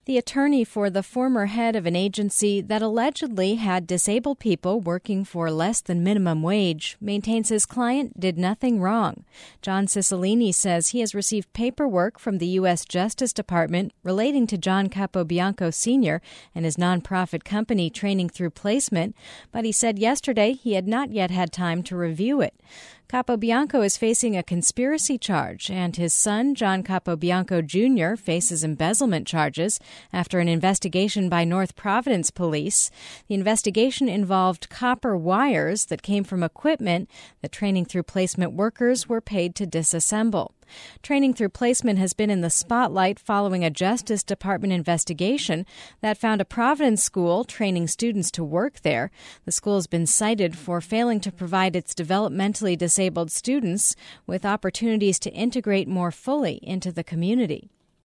The attorney for the former head of an agency that allegedly had disabled people working for less than minimum wage maintains his client did nothing wrong. John Cicilline says he has received paperwork from the U.S. Justice Department relating to John Capobianco Sr. and his nonprofit company Training Through Placement, but he said yesterday he had not yet had time to review it. Capobianco is facing a conspiracy charge, and his son, John Capobianco Jr., faces embezzlement charges after an investigation by North Providence police. The investigation involved copper wires that came from equipment that Training Through Placement workers were paid to disassemble. Training Through Placement has been in the spotlight following a Justice Department investigation that found a Providence school training students to work there. The school has been cited for failing to provide its developmentally disabled students with opportunities to integrate more fully into the community.